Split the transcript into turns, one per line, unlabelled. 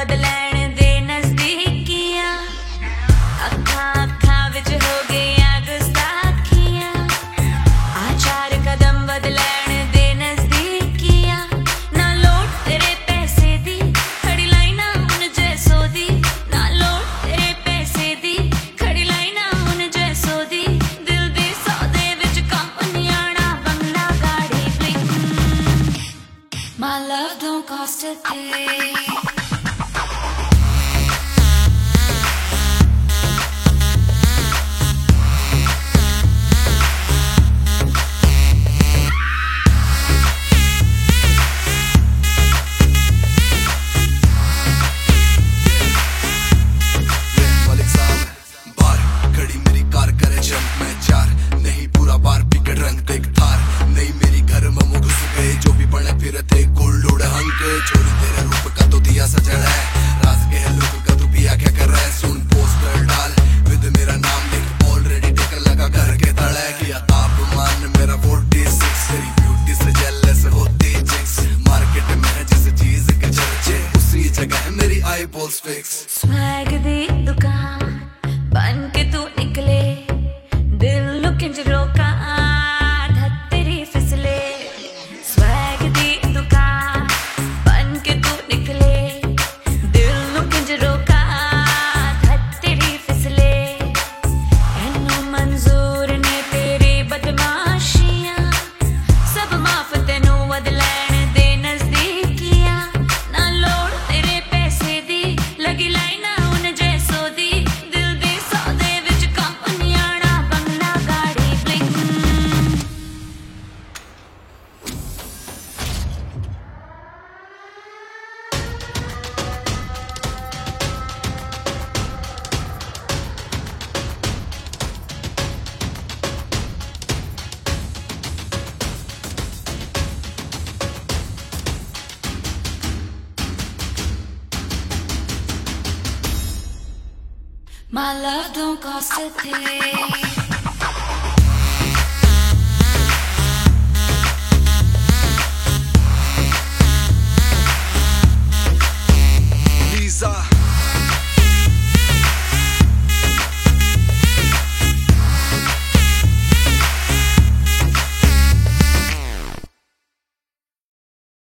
बदलैण दे नजदीकियां अखा अखा विच हो गईयां गुस्ताखियां आ चार कदम बदलैण दे नजदीकियां ना लोड़ तेरे पैसे दी खड़ी लाइना हुन जैसो दी ना लोड़ तेरे पैसे दी खड़ी लाइना हुन जैसो दी दिल दे सौदे विच कंपनियां बंगला गाड़ी bling My love don't cost a thing
चोरी तेरे रूप का तो दिया सजड़ है राज के है लोग का तू पिया क्या कर रहा है सुन पोस्टर डाल विद मेरा नाम लिख ऑलरेडी टिक लगा घर के तड़े किया तापमान मेरा 46 तेरी ब्यूटी से जेलस होती जिक्स मार्केट में है जिस चीज के चर्चे उसी जगह है मेरी आई बॉल्स फिक्स
स्वैग दी दुकान बन के तू निकले दिल लुकिंज रोका धत्तेरी फिसले स्वैग दी दुकान बन के तू निकले दिल लुकिंज रोका धत्तेरी फिसले एनो मंजूर ने तेरी बदमाशियां सब माफ तेनू बदलैण दे नजदीकियां ना लोड़ तेरे पैसे दी लगी लाइना हुन जैसो दी दिल दे सौदे विच कंपनियां बंगला गाड़ी bling My love don't cost a thing